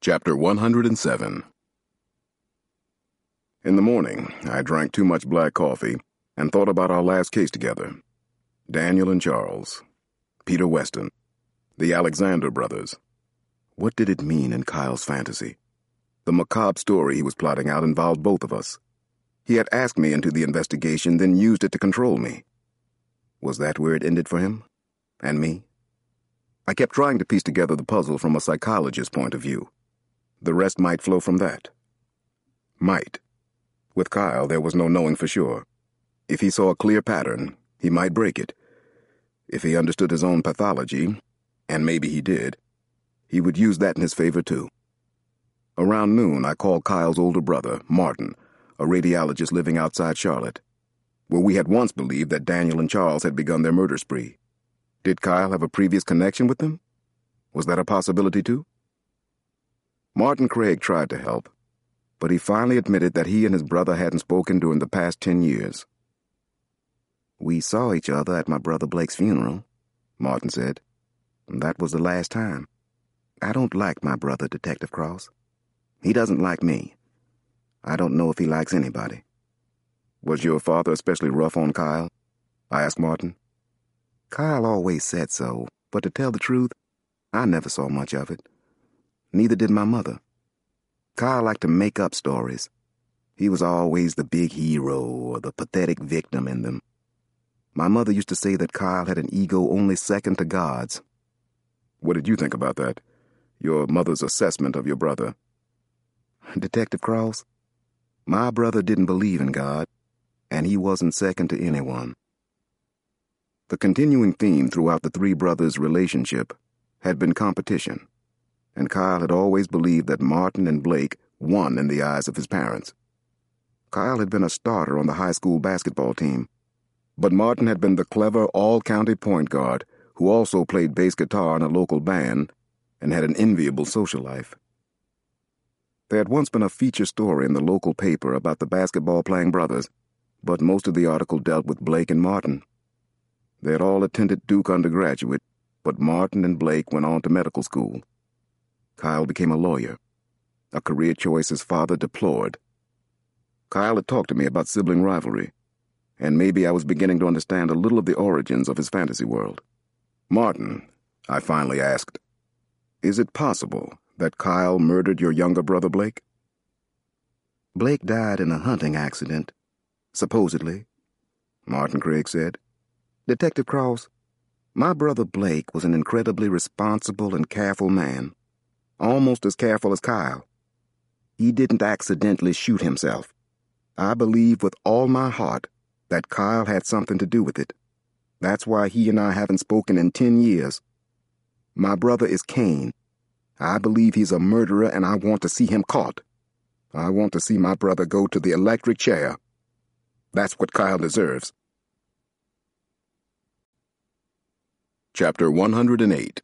Chapter 107. In the morning, I drank too much black coffee and thought about our last case together. Daniel and Charles. Peter Weston. The Alexander brothers. What did it mean in Kyle's fantasy? The macabre story he was plotting out involved both of us. He had asked me into the investigation, then used it to control me. Was that where it ended for him? And me? I kept trying to piece together the puzzle from a psychologist's point of view. The rest might flow from that. Might. With Kyle, there was no knowing for sure. If he saw a clear pattern, he might break it. If he understood his own pathology, and maybe he did, he would use that in his favor too. Around noon, I called Kyle's older brother, Martin, a radiologist living outside Charlotte, where we had once believed that Daniel and Charles had begun their murder spree. Did Kyle have a previous connection with them? Was that a possibility too? Martin Craig tried to help, but he finally admitted that he and his brother hadn't spoken during the past 10 years. "We saw each other at my brother Blake's funeral," Martin said. "That was the last time. I don't like my brother, Detective Cross. He doesn't like me. I don't know if he likes anybody." "Was your father especially rough on Kyle?" I asked Martin. "Kyle always said so, but to tell the truth, I never saw much of it. Neither did my mother. Kyle liked to make up stories. He was always the big hero or the pathetic victim in them. My mother used to say that Kyle had an ego only second to God's." "What did you think about that? Your mother's assessment of your brother?" "Detective Cross, my brother didn't believe in God, and he wasn't second to anyone." The continuing theme throughout the three brothers' relationship had been competition, and Kyle had always believed that Martin and Blake won in the eyes of his parents. Kyle had been a starter on the high school basketball team, but Martin had been the clever all-county point guard who also played bass guitar in a local band and had an enviable social life. There had once been a feature story in the local paper about the basketball-playing brothers, but most of the article dealt with Blake and Martin. They had all attended Duke undergraduate, but Martin and Blake went on to medical school. Kyle became a lawyer, a career choice his father deplored. Kyle had talked to me about sibling rivalry, and maybe I was beginning to understand a little of the origins of his fantasy world. "Martin," I finally asked, "is it possible that Kyle murdered your younger brother Blake?" "Blake died in a hunting accident, supposedly," Martin Craig said. "Detective Cross, my brother Blake was an incredibly responsible and careful man, almost as careful as Kyle. He didn't accidentally shoot himself. I believe with all my heart that Kyle had something to do with it. That's why he and I haven't spoken in 10 years. My brother is Cain. I believe he's a murderer, and I want to see him caught. I want to see my brother go to the electric chair. That's what Kyle deserves." Chapter 108.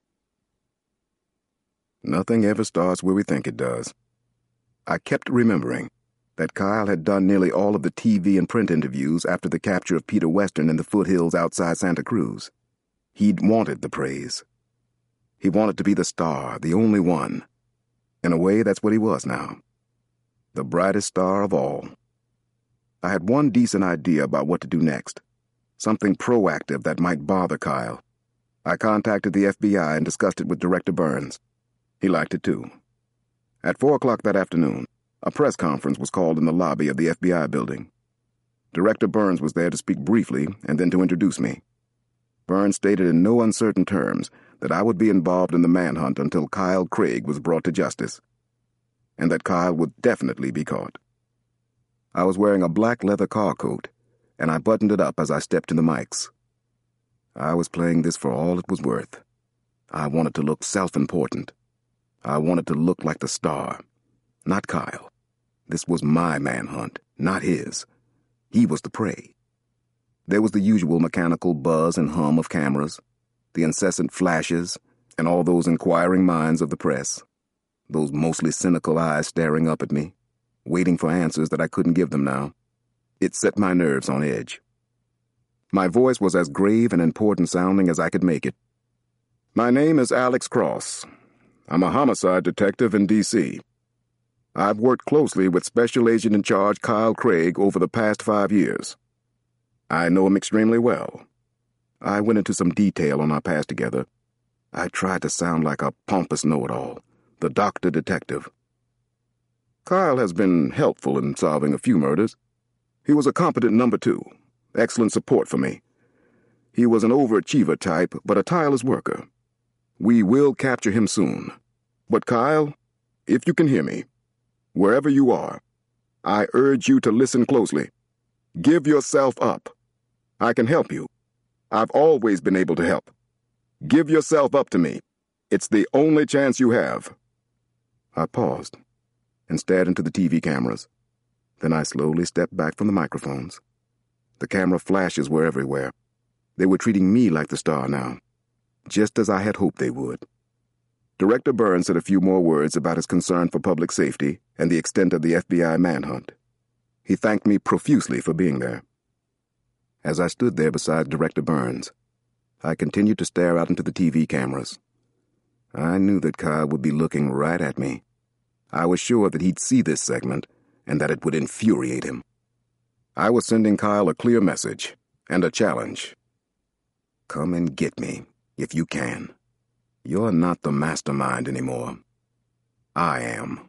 Nothing ever starts where we think it does. I kept remembering that Kyle had done nearly all of the TV and print interviews after the capture of Peter Weston in the foothills outside Santa Cruz. He'd wanted the praise. He wanted to be the star, the only one. In a way, that's what he was now. The brightest star of all. I had one decent idea about what to do next. Something proactive that might bother Kyle. I contacted the FBI and discussed it with Director Burns. He liked it too. At 4 o'clock that afternoon, a press conference was called in the lobby of the FBI building. Director Burns was there to speak briefly and then to introduce me. Burns stated in no uncertain terms that I would be involved in the manhunt until Kyle Craig was brought to justice, and that Kyle would definitely be caught. I was wearing a black leather car coat, and I buttoned it up as I stepped to the mics. I was playing this for all it was worth. I wanted to look self-important. I wanted to look like the star, not Kyle. This was my manhunt, not his. He was the prey. There was the usual mechanical buzz and hum of cameras, the incessant flashes, and all those inquiring minds of the press, those mostly cynical eyes staring up at me, waiting for answers that I couldn't give them now. It set my nerves on edge. My voice was as grave and important sounding as I could make it. "My name is Alex Cross. I'm a homicide detective in D.C. I've worked closely with Special Agent in Charge Kyle Craig over the past 5 years. I know him extremely well. I went into some detail on our past together. I tried to sound like a pompous know-it-all, the doctor detective. Kyle has been helpful in solving a few murders. He was a competent number 2, excellent support for me. He was an overachiever type, but a tireless worker. We will capture him soon. But Kyle, if you can hear me, wherever you are, I urge you to listen closely. Give yourself up. I can help you. I've always been able to help. Give yourself up to me. It's the only chance you have. I paused and stared into the TV cameras. Then I slowly stepped back from the microphones. The camera flashes were everywhere. They were treating me like the star now, just as I had hoped they would. Director Burns said a few more words about his concern for public safety and the extent of the FBI manhunt. He thanked me profusely for being there. As I stood there beside Director Burns, I continued to stare out into the TV cameras. I knew that Kyle would be looking right at me. I was sure that he'd see this segment and that it would infuriate him. I was sending Kyle a clear message and a challenge. Come and get me, if you can. You're not the mastermind anymore. I am.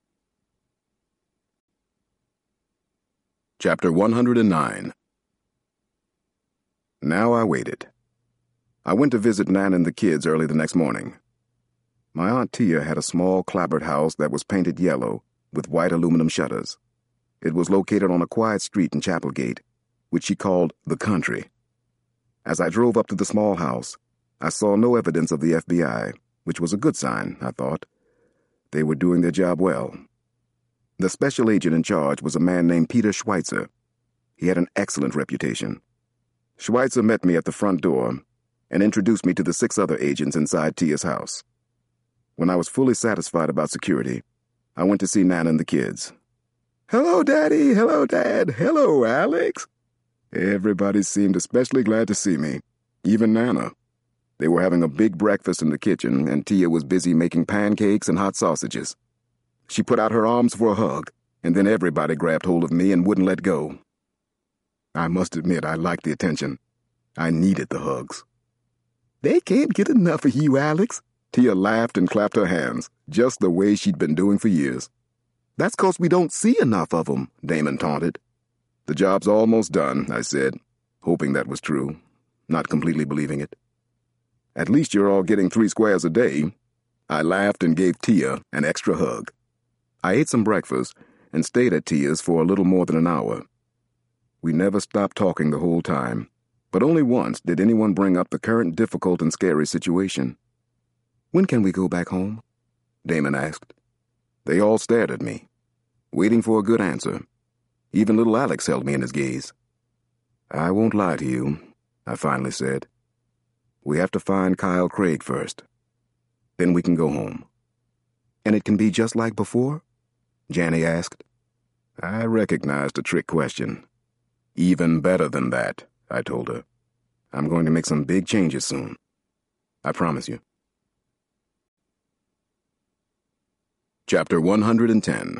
Chapter 109. Now I waited. I went to visit Nan and the kids early the next morning. My Aunt Tia had a small clapboard house that was painted yellow with white aluminum shutters. It was located on a quiet street in Chapelgate, which she called the country. As I drove up to the small house, I saw no evidence of the FBI, which was a good sign, I thought. They were doing their job well. The special agent in charge was a man named Peter Schweitzer. He had an excellent reputation. Schweitzer met me at the front door and introduced me to the 6 other agents inside Tia's house. When I was fully satisfied about security, I went to see Nana and the kids. "Hello, Daddy. Hello, Dad. Hello, Alex." Everybody seemed especially glad to see me, even Nana. They were having a big breakfast in the kitchen, and Tia was busy making pancakes and hot sausages. She put out her arms for a hug, and then everybody grabbed hold of me and wouldn't let go. I must admit I liked the attention. I needed the hugs. "They can't get enough of you, Alex." Tia laughed and clapped her hands, just the way she'd been doing for years. "That's 'cause we don't see enough of them," Damon taunted. "The job's almost done," I said, hoping that was true, not completely believing it. "At least you're all getting 3 squares a day." I laughed and gave Tia an extra hug. I ate some breakfast and stayed at Tia's for a little more than an hour. We never stopped talking the whole time, but only once did anyone bring up the current difficult and scary situation. "When can we go back home?" Damon asked. They all stared at me, waiting for a good answer. Even little Alex held me in his gaze. "I won't lie to you," I finally said. "We have to find Kyle Craig first. Then we can go home." "And it can be just like before?" Janny asked. I recognized a trick question. "Even better than that," I told her. "I'm going to make some big changes soon. I promise you." Chapter 110.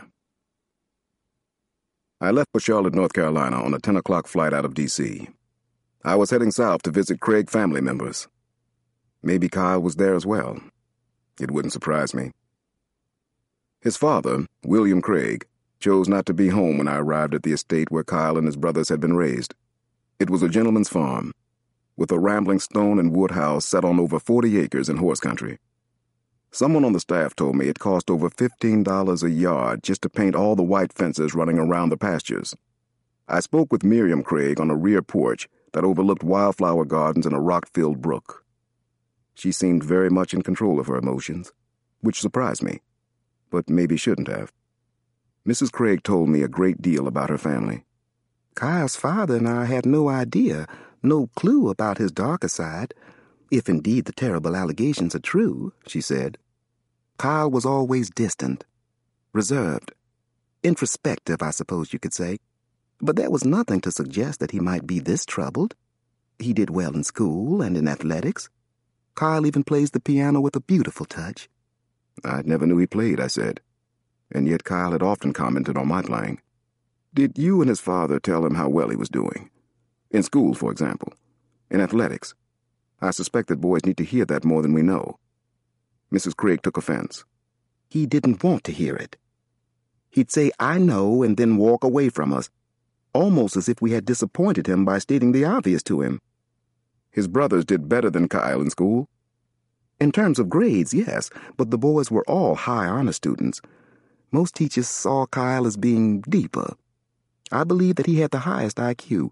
I left for Charlotte, North Carolina on a 10 o'clock flight out of D.C. I was heading south to visit Craig family members. Maybe Kyle was there as well. It wouldn't surprise me. His father, William Craig, chose not to be home when I arrived at the estate where Kyle and his brothers had been raised. It was a gentleman's farm, with a rambling stone and wood house set on over 40 acres in horse country. Someone on the staff told me it cost over $15 a yard just to paint all the white fences running around the pastures. I spoke with Miriam Craig on a rear porch that overlooked wildflower gardens and a rock-filled brook. She seemed very much in control of her emotions, which surprised me, but maybe shouldn't have. Mrs. Craig told me a great deal about her family. "Kyle's father and I had no idea, no clue about his darker side, if indeed the terrible allegations are true," she said. "Kyle was always distant, reserved, introspective, I suppose you could say, but there was nothing to suggest that he might be this troubled. He did well in school and in athletics. Kyle even plays the piano with a beautiful touch. I never knew he played, I said, and yet Kyle had often commented on my playing. Did you and his father tell him how well he was doing? In school, for example. In athletics. I suspect that boys need to hear that more than we know. Mrs. Craig took offense. He didn't want to hear it. He'd say, I know, and then walk away from us, almost as if we had disappointed him by stating the obvious to him. His brothers did better than Kyle in school. In terms of grades, yes, but the boys were all high honor students. Most teachers saw Kyle as being deeper. I believe that he had the highest IQ,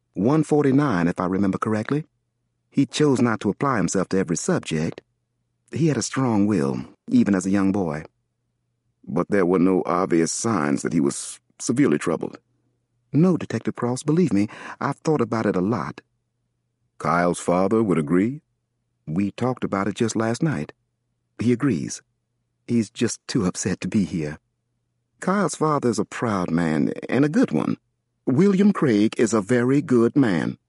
149 if I remember correctly. He chose not to apply himself to every subject. He had a strong will, even as a young boy. But there were no obvious signs that he was severely troubled. No, Detective Cross, believe me, I've thought about it a lot. Kyle's father would agree? We talked about it just last night. He agrees. He's just too upset to be here. Kyle's father is a proud man, and a good one. William Craig is a very good man.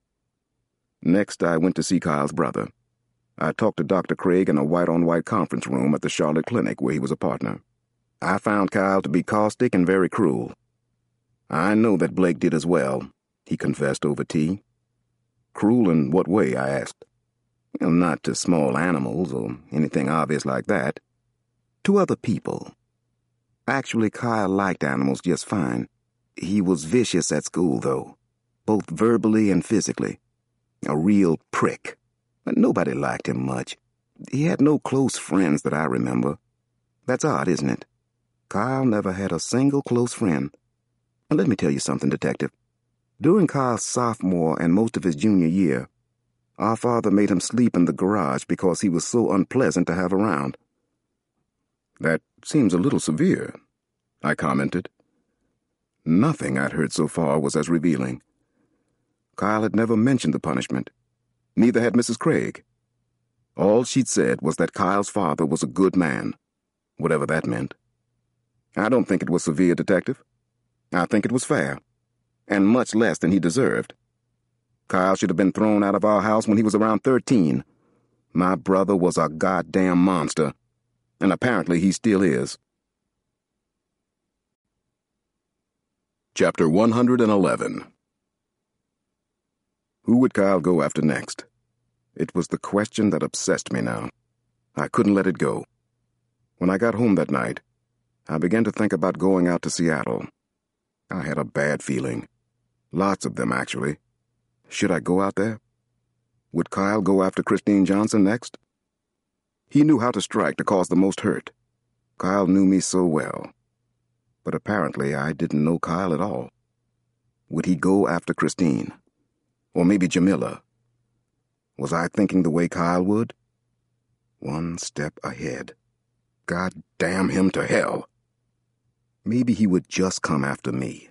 Next, I went to see Kyle's brother. I talked to Dr. Craig in a white-on-white conference room at the Charlotte Clinic where he was a partner. I found Kyle to be caustic and very cruel. I know that Blake did as well, he confessed over tea. Cruel in what way, I asked. Not to small animals or anything obvious like that. To other people. Actually, Kyle liked animals just fine. He was vicious at school, though, both verbally and physically. A real prick. But nobody liked him much. He had no close friends that I remember. That's odd, isn't it? Kyle never had a single close friend. And let me tell you something, Detective. During Kyle's sophomore and most of his junior year, our father made him sleep in the garage because he was so unpleasant to have around. That seems a little severe, I commented. Nothing I'd heard so far was as revealing. Kyle had never mentioned the punishment. Neither had Mrs. Craig. All she'd said was that Kyle's father was a good man, whatever that meant. I don't think it was severe, Detective. I think it was fair, and much less than he deserved. Kyle should have been thrown out of our house when he was around 13. My brother was a goddamn monster, and apparently he still is. Chapter 111. Who would Kyle go after next? It was the question that obsessed me now. I couldn't let it go. When I got home that night, I began to think about going out to Seattle. I had a bad feeling. Lots of them, actually. Should I go out there? Would Kyle go after Christine Johnson next? He knew how to strike to cause the most hurt. Kyle knew me so well. But apparently I didn't know Kyle at all. Would he go after Christine? Or maybe Jamila? Was I thinking the way Kyle would? One step ahead. God damn him to hell. Maybe he would just come after me.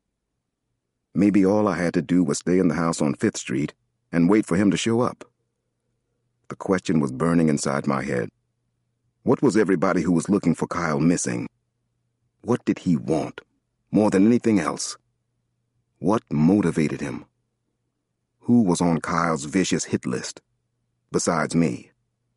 Maybe all I had to do was stay in the house on 5th Street and wait for him to show up. The question was burning inside my head. What was everybody who was looking for Kyle missing? What did he want, more than anything else? What motivated him? Who was on Kyle's vicious hit list, besides me?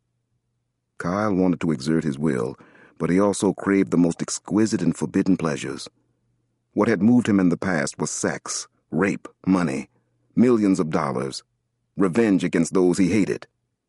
Kyle wanted to exert his will, but he also craved the most exquisite and forbidden pleasures. What had moved him in the past was sex, rape, money, millions of dollars, revenge against those he hated.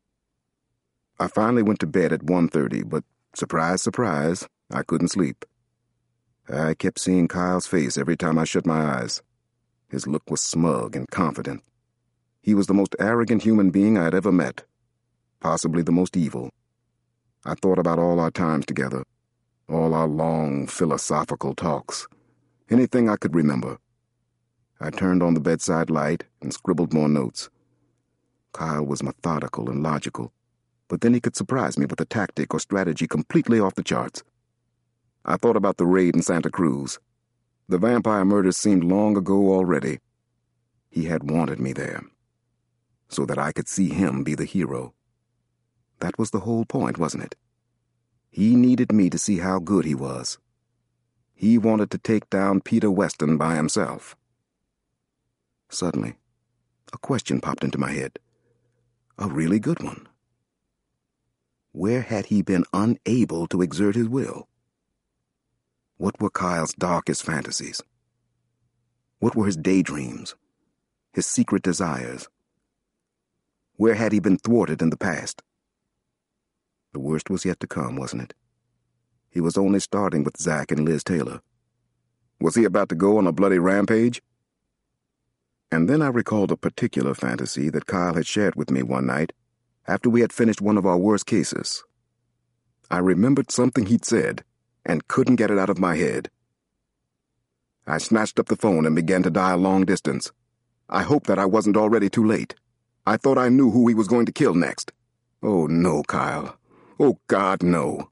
I finally went to bed at 1:30, but surprise, surprise, I couldn't sleep. I kept seeing Kyle's face every time I shut my eyes. His look was smug and confident. He was the most arrogant human being I had ever met, possibly the most evil. I thought about all our times together, all our long philosophical talks, anything I could remember. I turned on the bedside light and scribbled more notes. Kyle was methodical and logical, but then he could surprise me with a tactic or strategy completely off the charts. I thought about the raid in Santa Cruz. The vampire murders seemed long ago already. He had wanted me there, so that I could see him be the hero. That was the whole point, wasn't it? He needed me to see how good he was. He wanted to take down Peter Weston by himself. Suddenly, a question popped into my head. A really good one. Where had he been unable to exert his will? What were Kyle's darkest fantasies? What were his daydreams, his secret desires? Where had he been thwarted in the past? The worst was yet to come, wasn't it? He was only starting with Zach and Liz Taylor. Was he about to go on a bloody rampage? And then I recalled a particular fantasy that Kyle had shared with me one night after we had finished one of our worst cases. I remembered something he'd said and couldn't get it out of my head. I snatched up the phone and began to dial long distance. I hoped that I wasn't already too late. I thought I knew who he was going to kill next. Oh, no, Kyle. Oh, God, no.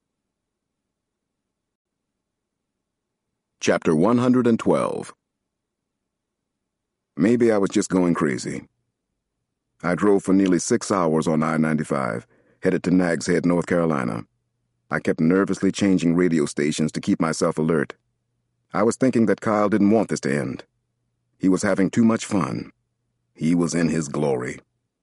Chapter 112. Maybe I was just going crazy. I drove for nearly 6 hours on I-95, headed to Nags Head, North Carolina. I kept nervously changing radio stations to keep myself alert. I was thinking that Kyle didn't want this to end. He was having too much fun. He was in his glory.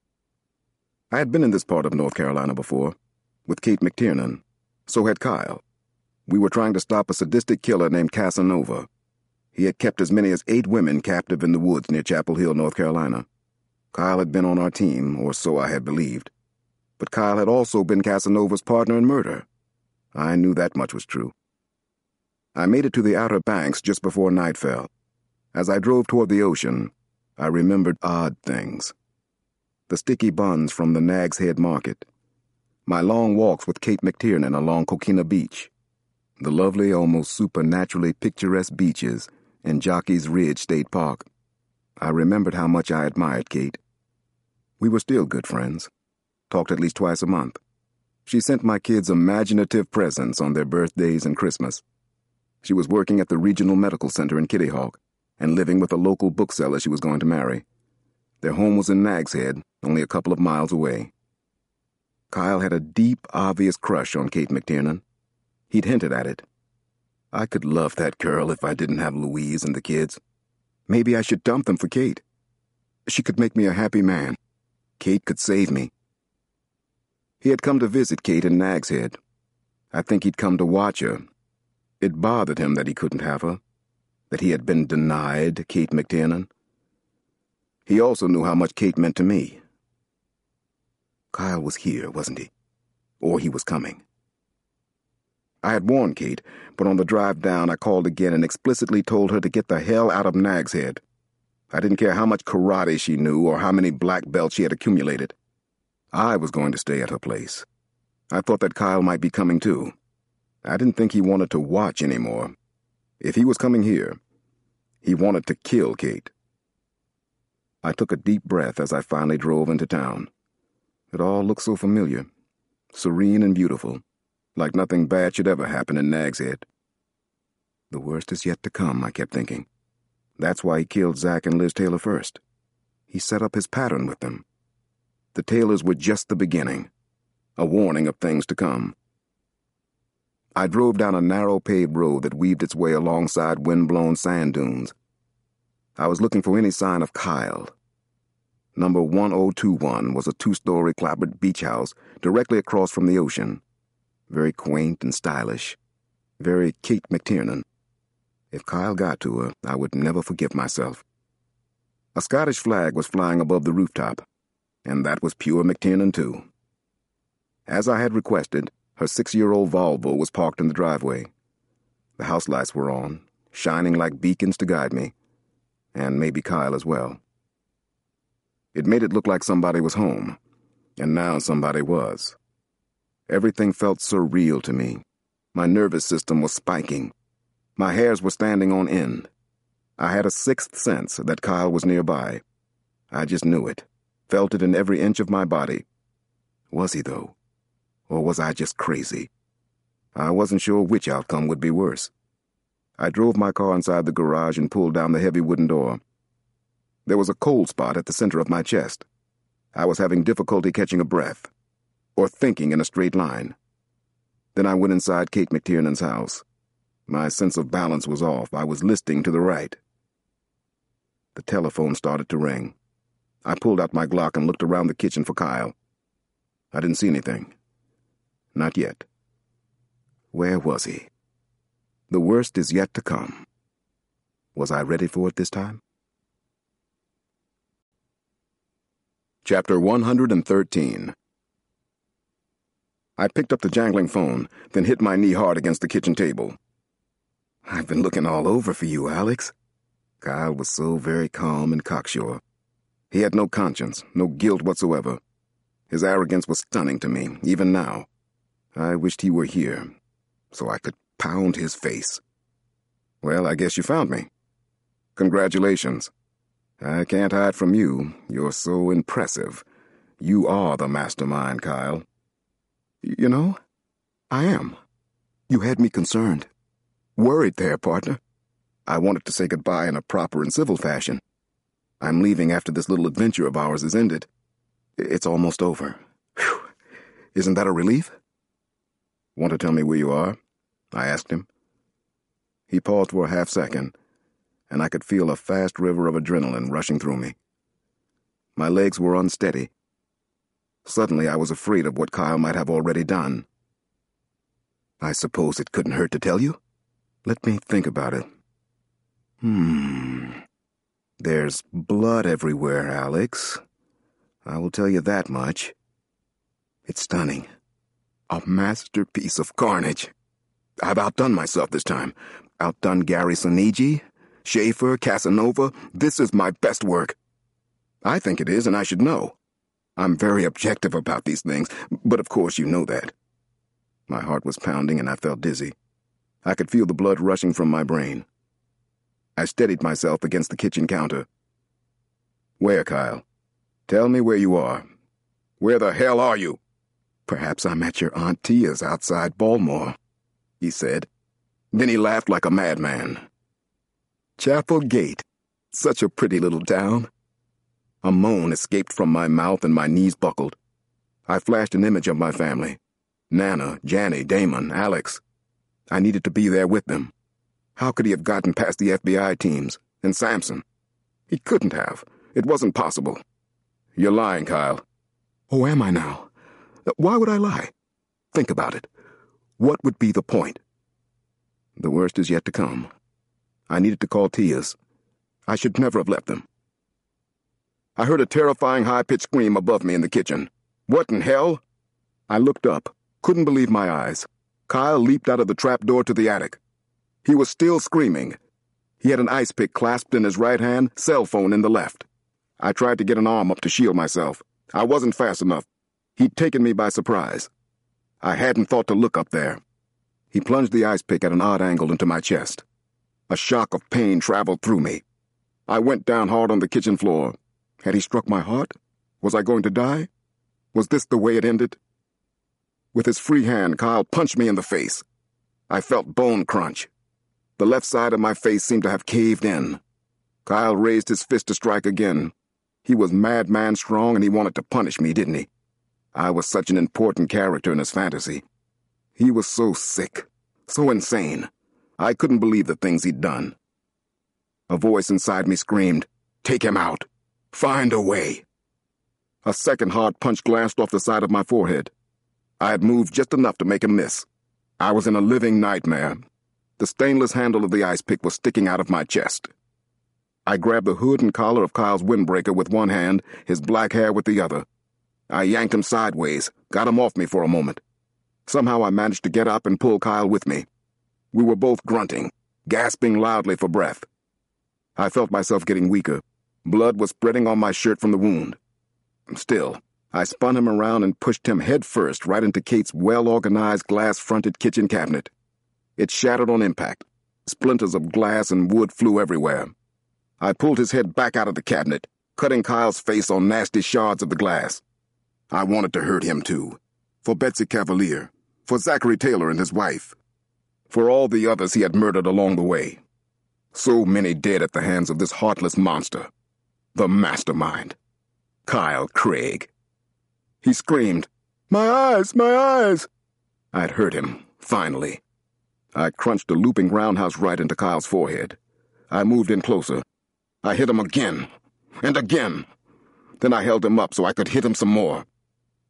I had been in this part of North Carolina before, with Kate McTiernan. So had Kyle. We were trying to stop a sadistic killer named Casanova. He had kept as many as 8 women captive in the woods near Chapel Hill, North Carolina. Kyle had been on our team, or so I had believed. But Kyle had also been Casanova's partner in murder. I knew that much was true. I made it to the Outer Banks just before night fell. As I drove toward the ocean, I remembered odd things. The sticky buns from the Nags Head Market. My long walks with Kate McTiernan along Coquina Beach. The lovely, almost supernaturally picturesque beaches in Jockey's Ridge State Park. I remembered how much I admired Kate. We were still good friends. Talked at least twice a month. She sent my kids imaginative presents on their birthdays and Christmas. She was working at the Regional Medical Center in Kitty Hawk and living with a local bookseller she was going to marry. Their home was in Nags Head, only a couple of miles away. Kyle had a deep, obvious crush on Kate McTiernan. He'd hinted at it. I could love that girl if I didn't have Louise and the kids. Maybe I should dump them for Kate. She could make me a happy man. Kate could save me. He had come to visit Kate in Nags Head. I think he'd come to watch her. It bothered him that he couldn't have her, that he had been denied Kate McTiernan. He also knew how much Kate meant to me. Kyle was here, wasn't he? Or he was coming. I had warned Kate, but on the drive down I called again and explicitly told her to get the hell out of Nags Head. I didn't care how much karate she knew or how many black belts she had accumulated. I was going to stay at her place. I thought that Kyle might be coming too. I didn't think he wanted to watch anymore. If he was coming here, he wanted to kill Kate. I took a deep breath as I finally drove into town. It all looked so familiar, serene and beautiful, like nothing bad should ever happen in Nags Head. The worst is yet to come, I kept thinking. That's why he killed Zach and Liz Taylor first. He set up his pattern with them. The Taylors were just the beginning, a warning of things to come. I drove down a narrow paved road that weaved its way alongside wind-blown sand dunes. I was looking for any sign of Kyle. Number 1021 was a 2-story clapboard beach house directly across from the ocean. Very quaint and stylish. Very Kate McTiernan. If Kyle got to her, I would never forgive myself. A Scottish flag was flying above the rooftop, and that was pure McTiernan too. As I had requested, her 6-year-old Volvo was parked in the driveway. The house lights were on, shining like beacons to guide me, and maybe Kyle as well. It made it look like somebody was home, and now somebody was. Everything felt surreal to me. My nervous system was spiking. My hairs were standing on end. I had a sixth sense that Kyle was nearby. I just knew it, felt it in every inch of my body. Was he, though? Or was I just crazy? I wasn't sure which outcome would be worse. I drove my car inside the garage and pulled down the heavy wooden door. There was a cold spot at the center of my chest. I was having difficulty catching a breath, or thinking in a straight line. Then I went inside Kate McTiernan's house. My sense of balance was off. I was listing to the right. The telephone started to ring. I pulled out my Glock and looked around the kitchen for Kyle. I didn't see anything. Not yet. Where was he? The worst is yet to come. Was I ready for it this time? Chapter 113. I picked up the jangling phone, then hit my knee hard against the kitchen table. I've been looking all over for you, Alex. Kyle was so very calm and cocksure. He had no conscience, no guilt whatsoever. His arrogance was stunning to me, even now. I wished he were here, so I could pound his face. Well, I guess you found me. Congratulations. I can't hide from you. You're so impressive. You are the mastermind, Kyle. You know, I am. You had me concerned. Worried there, partner. I wanted to say goodbye in a proper and civil fashion. I'm leaving after this little adventure of ours is ended. It's almost over. Whew. Isn't that a relief? Want to tell me where you are? I asked him. He paused for a half-second, and I could feel a fast river of adrenaline rushing through me. My legs were unsteady. Suddenly I was afraid of what Kyle might have already done. I suppose it couldn't hurt to tell you? Let me think about it. There's blood everywhere, Alex. I will tell you that much. It's stunning. A masterpiece of carnage. I've outdone myself this time. Outdone Gary Sonigi, Schaefer, Casanova. This is my best work. I think it is, and I should know. I'm very objective about these things, but of course you know that. My heart was pounding and I felt dizzy. I could feel the blood rushing from my brain. I steadied myself against the kitchen counter. Where, Kyle? Tell me where you are. Where the hell are you? Perhaps I'm at your Aunt Tia's outside Baltimore, he said. Then he laughed like a madman. Chapel Gate. Such a pretty little town. A moan escaped from my mouth and my knees buckled. I flashed an image of my family. Nana, Janny, Damon, Alex. I needed to be there with them. How could he have gotten past the FBI teams? And Sampson? He couldn't have. It wasn't possible. You're lying, Kyle. Oh, am I now? Why would I lie? Think about it. What would be the point? The worst is yet to come. I needed to call Tia's. I should never have left them. I heard a terrifying high-pitched scream above me in the kitchen. What in hell? I looked up, couldn't believe my eyes. Kyle leaped out of the trapdoor to the attic. He was still screaming. He had an ice pick clasped in his right hand, cell phone in the left. I tried to get an arm up to shield myself. I wasn't fast enough. He'd taken me by surprise. I hadn't thought to look up there. He plunged the ice pick at an odd angle into my chest. A shock of pain traveled through me. I went down hard on the kitchen floor. Had he struck my heart? Was I going to die? Was this the way it ended? With his free hand, Kyle punched me in the face. I felt bone crunch. The left side of my face seemed to have caved in. Kyle raised his fist to strike again. He was madman strong and he wanted to punish me, didn't he? I was such an important character in his fantasy. He was so sick, so insane. I couldn't believe the things he'd done. A voice inside me screamed, "Take him out. Find a way." A second hard punch glanced off the side of my forehead. I had moved just enough to make him miss. I was in a living nightmare. The stainless handle of the ice pick was sticking out of my chest. I grabbed the hood and collar of Kyle's windbreaker with one hand, his black hair with the other. I yanked him sideways, got him off me for a moment. Somehow I managed to get up and pull Kyle with me. We were both grunting, gasping loudly for breath. I felt myself getting weaker. Blood was spreading on my shirt from the wound. Still, I spun him around and pushed him headfirst right into Kate's well-organized glass-fronted kitchen cabinet. It shattered on impact. Splinters of glass and wood flew everywhere. I pulled his head back out of the cabinet, cutting Kyle's face on nasty shards of the glass. I wanted to hurt him too. For Betsy Cavalier. For Zachary Taylor and his wife. For all the others he had murdered along the way. So many dead at the hands of this heartless monster. The mastermind. Kyle Craig. He screamed, "My eyes! My eyes!" I'd hurt him, finally. I crunched a looping roundhouse right into Kyle's forehead. I moved in closer. I hit him again, and again. Then I held him up so I could hit him some more.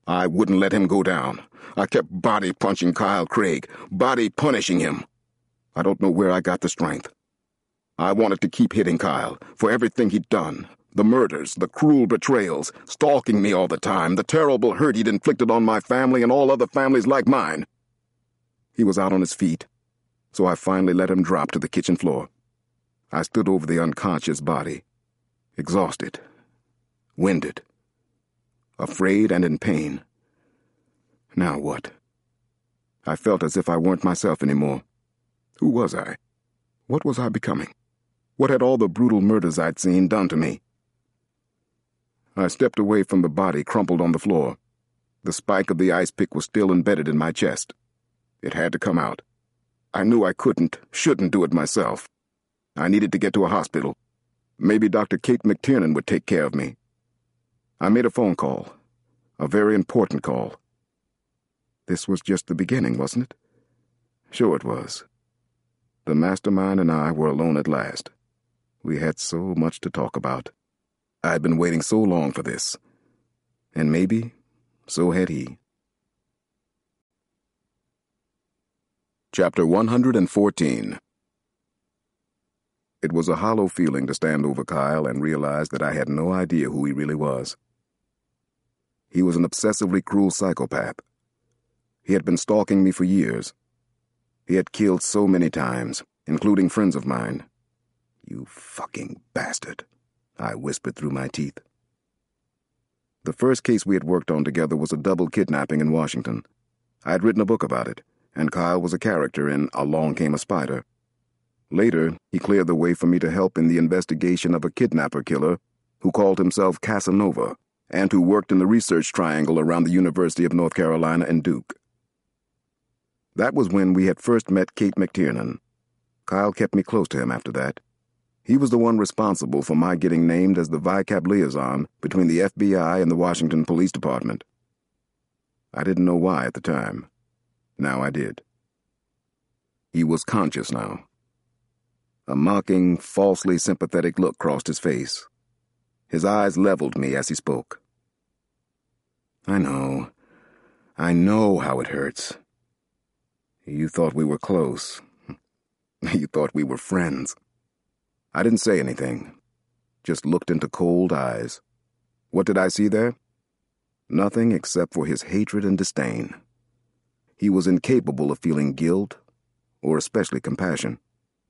I wouldn't let him go down. I kept body-punching Kyle Craig, body-punishing him. I don't know where I got the strength. I wanted to keep hitting Kyle for everything he'd done. The murders, the cruel betrayals, stalking me all the time, the terrible hurt he'd inflicted on my family and all other families like mine. He was out on his feet, so I finally let him drop to the kitchen floor. I stood over the unconscious body, exhausted, winded, afraid and in pain. Now what? I felt as if I weren't myself anymore. Who was I? What was I becoming? What had all the brutal murders I'd seen done to me? I stepped away from the body crumpled on the floor. The spike of the ice pick was still embedded in my chest. It had to come out. I knew I shouldn't do it myself. I needed to get to a hospital. Maybe Dr. Kate McTiernan would take care of me. I made a phone call. A very important call. This was just the beginning, wasn't it? Sure it was. The mastermind and I were alone at last. We had so much to talk about. I'd been waiting so long for this. And maybe so had he. Chapter 114. It was a hollow feeling to stand over Kyle and realize that I had no idea who he really was. He was an obsessively cruel psychopath. He had been stalking me for years. He had killed so many times, including friends of mine. "You fucking bastard," I whispered through my teeth. The first case we had worked on together was a double kidnapping in Washington. I had written a book about it, and Kyle was a character in Along Came a Spider. Later, he cleared the way for me to help in the investigation of a kidnapper-killer who called himself Casanova and who worked in the research triangle around the University of North Carolina and Duke. That was when we had first met Kate McTiernan. Kyle kept me close to him after that. He was the one responsible for my getting named as the VICAP liaison between the FBI and the Washington Police Department. I didn't know why at the time. Now I did. He was conscious now. A mocking, falsely sympathetic look crossed his face. His eyes leveled me as he spoke. I know how it hurts. You thought we were close. You thought we were friends. I didn't say anything, just looked into cold eyes. What did I see there? Nothing except for his hatred and disdain. He was incapable of feeling guilt, or especially compassion.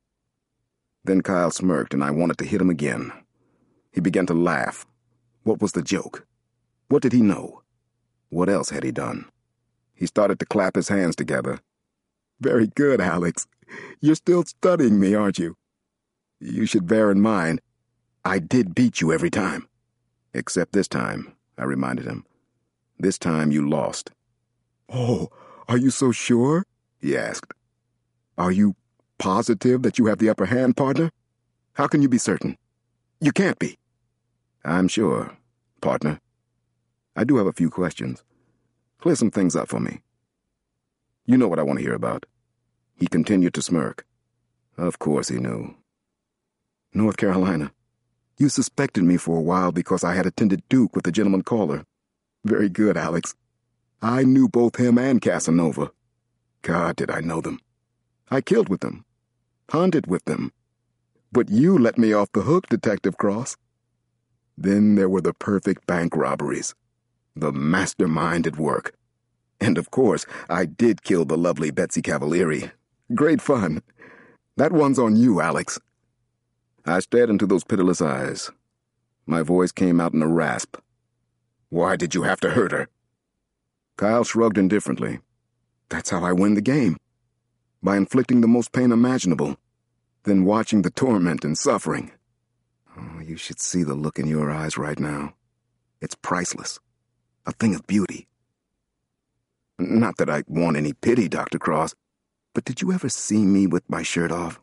Then Kyle smirked and I wanted to hit him again. He began to laugh. What was the joke? What did he know? What else had he done? He started to clap his hands together. "Very good, Alex. You're still studying me, aren't you? You should bear in mind, I did beat you every time. Except this time," I reminded him. "This time you lost." "Oh, are you so sure?" he asked. "Are you positive that you have the upper hand, partner? How can you be certain? You can't be." "I'm sure, partner. I do have a few questions. Clear some things up for me. You know what I want to hear about." He continued to smirk. Of course he knew. "North Carolina. You suspected me for a while because I had attended Duke with the gentleman caller. Very good, Alex. I knew both him and Casanova. God, did I know them. I killed with them. Hunted with them. But you let me off the hook, Detective Cross. Then there were the perfect bank robberies. The mastermind at work. And of course, I did kill the lovely Betsy Cavalieri. Great fun. That one's on you, Alex." I stared into those pitiless eyes. My voice came out in a rasp. "Why did you have to hurt her?" Kyle shrugged indifferently. "That's how I win the game. By inflicting the most pain imaginable, then watching the torment and suffering. Oh, you should see the look in your eyes right now. It's priceless. A thing of beauty. Not that I want any pity, Dr. Cross, but did you ever see me with my shirt off?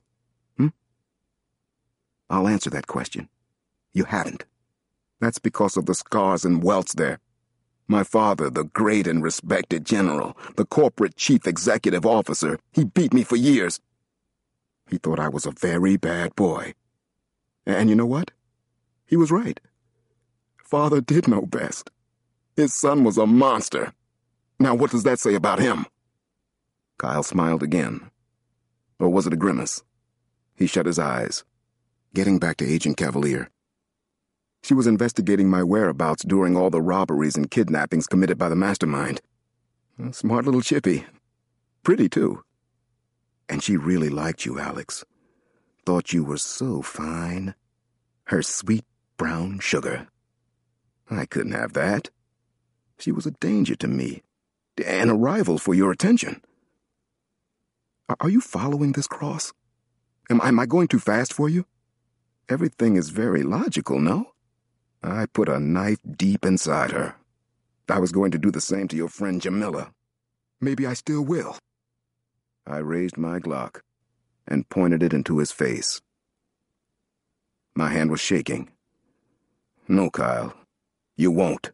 I'll answer that question. You haven't. That's because of the scars and welts there. My father, the great and respected general, the corporate chief executive officer, he beat me for years. He thought I was a very bad boy. And you know what? He was right. Father did know best. His son was a monster. Now what does that say about him? Kyle smiled again. Or was it a grimace? He shut his eyes. Getting back to Agent Cavalier. She was investigating my whereabouts during all the robberies and kidnappings committed by the mastermind. A smart little chippy. Pretty, too. And she really liked you, Alex. Thought you were so fine. Her sweet brown sugar. I couldn't have that. She was a danger to me, and a rival for your attention. Are you following this, Cross? Am I going too fast for you? Everything is very logical, no? I put a knife deep inside her. I was going to do the same to your friend Jamila. Maybe I still will. I raised my Glock and pointed it into his face. My hand was shaking. No, Kyle, you won't.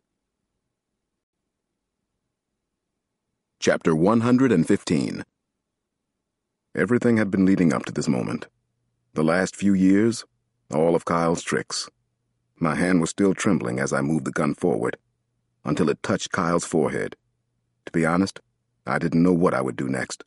Chapter 115. Everything had been leading up to this moment. The last few years, all of Kyle's tricks. My hand was still trembling as I moved the gun forward, until it touched Kyle's forehead. To be honest, I didn't know what I would do next.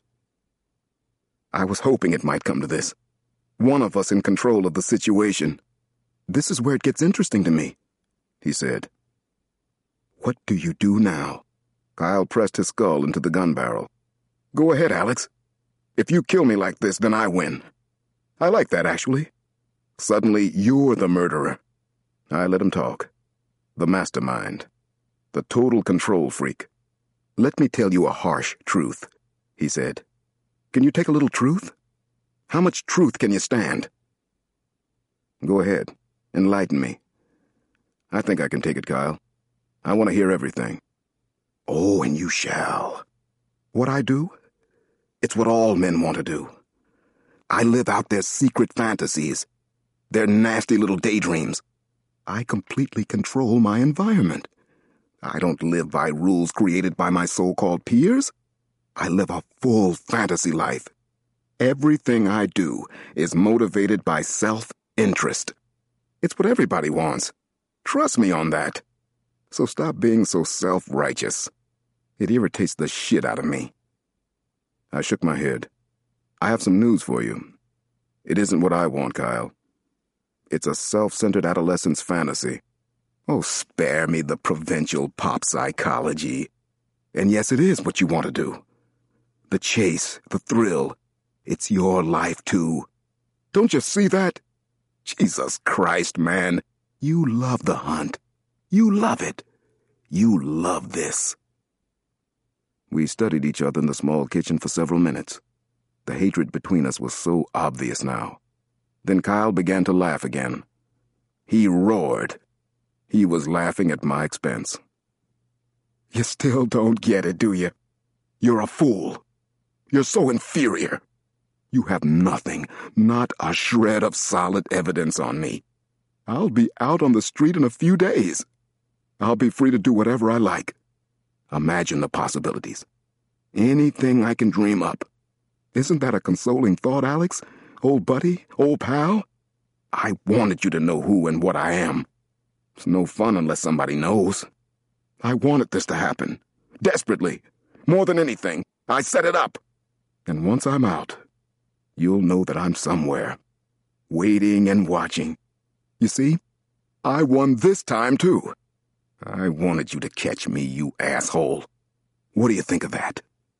I was hoping it might come to this. One of us in control of the situation. This is where it gets interesting to me, he said. What do you do now? Kyle pressed his skull into the gun barrel. Go ahead, Alex. If you kill me like this, then I win. I like that, actually. Suddenly, you're the murderer. I let him talk. The mastermind. The total control freak. Let me tell you a harsh truth, he said. Can you take a little truth? How much truth can you stand? Go ahead. Enlighten me. I think I can take it, Kyle. I want to hear everything. Oh, and you shall. What I do? It's what all men want to do. I live out their secret fantasies, their nasty little daydreams. I completely control my environment. I don't live by rules created by my so-called peers. I live a full fantasy life. Everything I do is motivated by self-interest. It's what everybody wants. Trust me on that. So stop being so self-righteous. It irritates the shit out of me. I shook my head. I have some news for you. It isn't what I want, Kyle. It's a self-centered adolescent's fantasy. Oh, spare me the provincial pop psychology. And yes, it is what you want to do. The chase, the thrill. It's your life, too. Don't you see that? Jesus Christ, man. You love the hunt. You love it. You love this. We studied each other in the small kitchen for several minutes. The hatred between us was so obvious now. Then Kyle began to laugh again. He roared. He was laughing at my expense. You still don't get it, do you? You're a fool. You're so inferior. You have nothing, not a shred of solid evidence on me. I'll be out on the street in a few days. I'll be free to do whatever I like. Imagine the possibilities. Anything I can dream up. Isn't that a consoling thought, Alex? Old buddy? Old pal? I wanted you to know who and what I am. It's no fun unless somebody knows. I wanted this to happen. Desperately. More than anything. I set it up. And once I'm out, you'll know that I'm somewhere. Waiting and watching. You see? I won this time, too. I wanted you to catch me, you asshole. What do you think of that?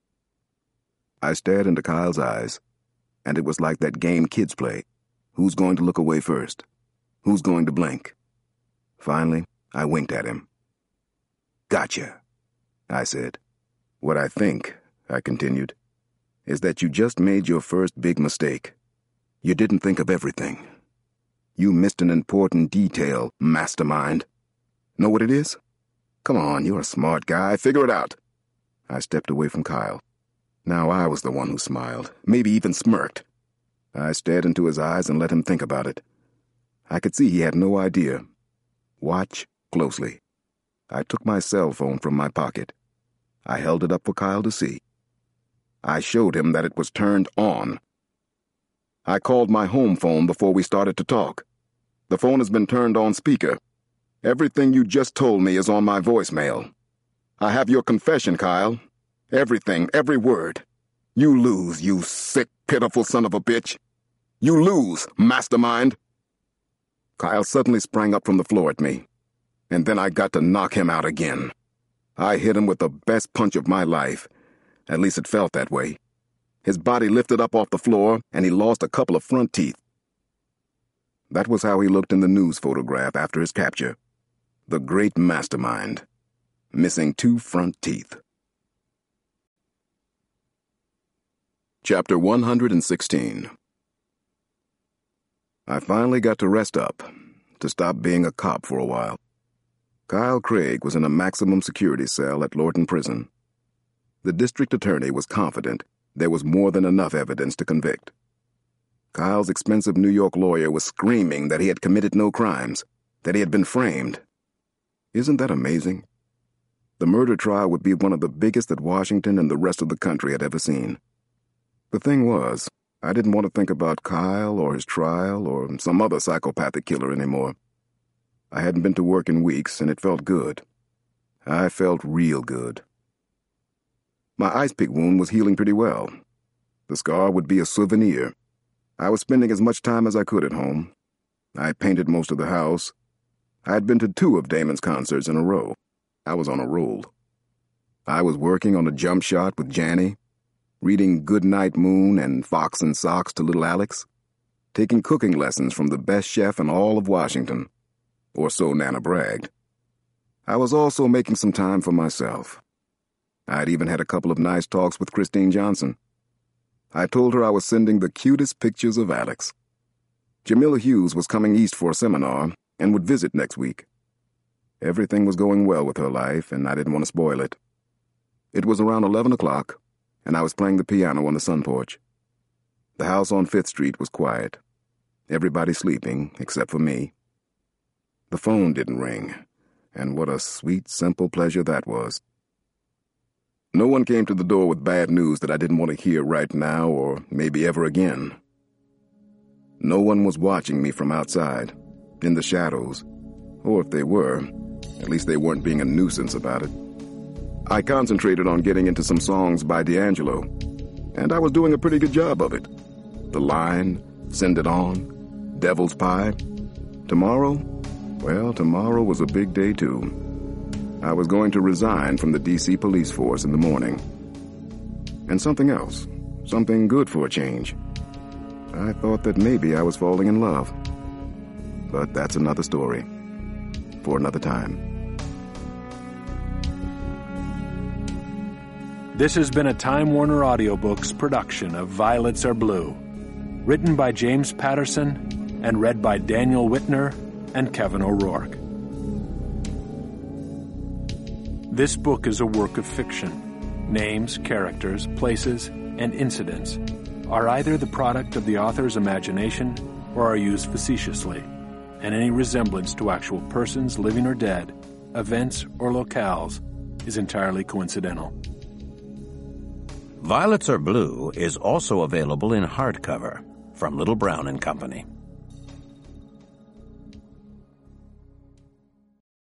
I stared into Kyle's eyes, and it was like that game kids play. Who's going to look away first? Who's going to blink? Finally, I winked at him. Gotcha, I said. What I think, I continued, is that you just made your first big mistake. You didn't think of everything. You missed an important detail, mastermind. Know what it is? Come on, you're a smart guy. Figure it out. I stepped away from Kyle. Now I was the one who smiled, maybe even smirked. I stared into his eyes and let him think about it. I could see he had no idea. Watch closely. I took my cell phone from my pocket. I held it up for Kyle to see. I showed him that it was turned on. I called my home phone before we started to talk. The phone has been turned on speaker. Everything you just told me is on my voicemail. I have your confession, Kyle. Everything, every word. You lose, you sick, pitiful son of a bitch. You lose, mastermind. Kyle suddenly sprang up from the floor at me, and then I got to knock him out again. I hit him with the best punch of my life. At least it felt that way. His body lifted up off the floor, and he lost a couple of front teeth. That was how he looked in the news photograph after his capture. The great mastermind, missing 2 front teeth. Chapter 116. I finally got to rest up, to stop being a cop for a while. Kyle Craig was in a maximum security cell at Lorton Prison. The district attorney was confident there was more than enough evidence to convict. Kyle's expensive New York lawyer was screaming that he had committed no crimes, that he had been framed. Isn't that amazing? The murder trial would be one of the biggest that Washington and the rest of the country had ever seen. The thing was, I didn't want to think about Kyle or his trial or some other psychopathic killer anymore. I hadn't been to work in weeks, and it felt good. I felt real good. My ice pick wound was healing pretty well. The scar would be a souvenir. I was spending as much time as I could at home. I painted most of the house. I had been to 2 of Damon's concerts in a row. I was on a roll. I was working on a jump shot with Janny, reading Goodnight Moon and Fox and Socks to little Alex, taking cooking lessons from the best chef in all of Washington, or so Nana bragged. I was also making some time for myself. I'd even had a couple of nice talks with Christine Johnson. I told her I was sending the cutest pictures of Alex. Jamila Hughes was coming east for a seminar and would visit next week. Everything was going well with her life, and I didn't want to spoil it. It was around 11 o'clock, and I was playing the piano on the sun porch. The house on 5th Street was quiet. Everybody sleeping, except for me. The phone didn't ring, and what a sweet, simple pleasure that was. No one came to the door with bad news that I didn't want to hear right now or maybe ever again. No one was watching me from outside, in the shadows, or if they were, at least they weren't being a nuisance about it. I concentrated on getting into some songs by D'Angelo, and I was doing a pretty good job of it. The Line, Send It On, Devil's Pie. Tomorrow? Well, tomorrow was a big day, too. I was going to resign from the D.C. police force in the morning. And something else, something good for a change. I thought that maybe I was falling in love. But that's another story, for another time. This has been a Time Warner Audiobooks production of Violets Are Blue, written by James Patterson and read by Daniel Whitner and Kevin O'Rourke. This book is a work of fiction. Names, characters, places, and incidents are either the product of the author's imagination or are used facetiously, and any resemblance to actual persons, living or dead, events, or locales is entirely coincidental. Violets Are Blue is also available in hardcover from Little Brown and Company.